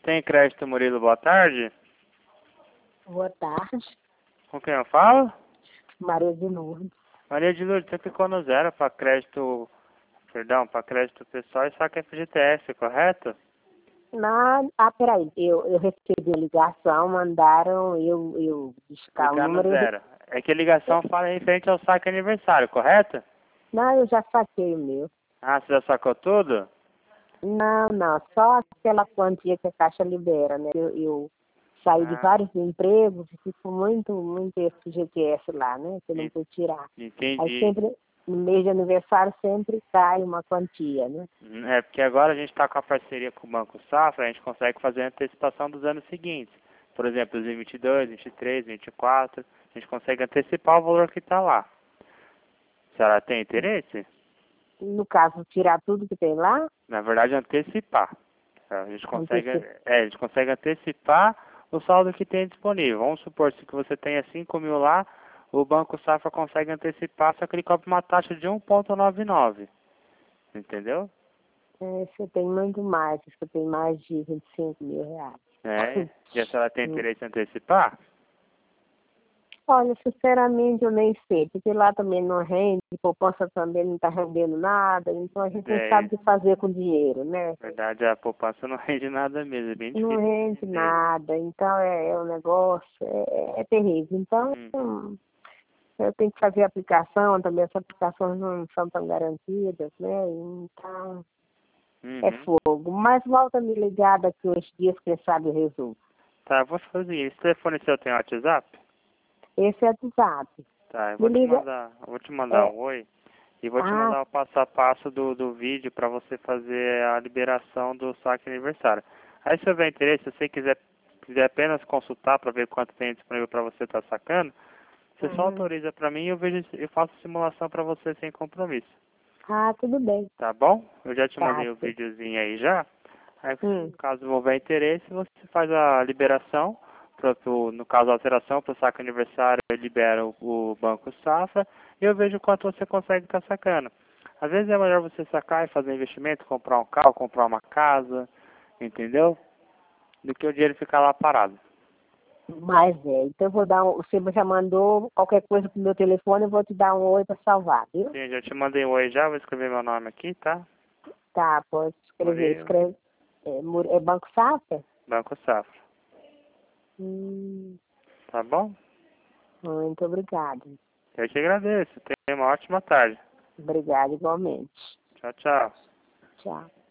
Tem crédito, Murilo, boa tarde. Boa tarde, Com quem eu falo? Maria de Lourdes. Maria de Lourdes, você ficou no zero para crédito, perdão, para crédito pessoal e saque FGTS, correto? Peraí, eu recebi a ligação, mandaram eu buscar o Ligar no número. zero. É que a ligação fala referente ao saque aniversário, correto? Não, eu já saquei o meu. Ah, você já sacou tudo? Não, só aquela quantia que a Caixa libera, né? Eu saí de Ah, vários empregos e fico muito FGTS lá, né? Que eu não en- pude tirar. Aí entendi. sempre, no mês de aniversário, sempre cai uma quantia, né? É porque agora a gente está com a parceria com o Banco Safra, a gente consegue fazer a antecipação dos anos seguintes. Por exemplo, 2022, 23, 24, a gente consegue antecipar o valor que está lá. Se ela tem interesse? No caso, tirar tudo que tem lá, Na verdade, antecipar. A gente consegue, antecipo. a gente consegue antecipar o saldo que tem disponível. Vamos supor se que você tenha 5 mil lá, o Banco Safra consegue antecipar, só que ele cobra uma taxa de 1,99. Entendeu? Você tem muito mais, você tem mais de 25 mil reais. É. E a senhora tem interesse em antecipar? Olha, sinceramente eu nem sei, porque lá também não rende, poupança também não está rendendo nada, então a gente não sabe É, o que fazer com o dinheiro, né? na verdade, a poupança não rende nada mesmo, é bem Não difícil de rende render. nada, então é um negócio, é terrível. Então, Uhum, eu tenho que fazer aplicação, também essas aplicações não são tão garantidas, né? Então, é uhum. fogo. Mas volta a me ligar daqui uns dias, quem sabe eu resolvo. Tá, eu vou fazer isso. Esse telefone seu tem WhatsApp? Esse é o WhatsApp. Tá, Me liga. eu vou te mandar É, um oi e vou te ah, mandar o passo a passo do vídeo para você fazer a liberação do saque aniversário. Aí se houver interesse, se você quiser apenas consultar para ver quanto tem disponível para você estar sacando, você só uhum. autoriza para mim e eu faço simulação para você sem compromisso. Tudo bem. Tá bom? Eu já te Tá, mandei o sim. videozinho aí já. Aí, Hum. caso houver interesse, você faz a liberação, no caso a alteração para o saque aniversário, eu libero o Banco Safra e eu vejo quanto você consegue estar sacando. Às vezes é melhor você sacar e fazer investimento, comprar um carro, comprar uma casa, entendeu? Do que o dinheiro ficar lá parado. Mas então eu vou dar você já mandou qualquer coisa pro meu telefone, eu vou te dar um oi para salvar, viu? Sim, já te mandei um oi já, vou escrever meu nome aqui, tá? Tá, pode escrever. Murilo, Escreve. É Banco Safra? Banco Safra. Hum, Tá bom? muito obrigada. Eu te agradeço. Tenha uma ótima tarde. Obrigada igualmente. Tchau, tchau. Tchau.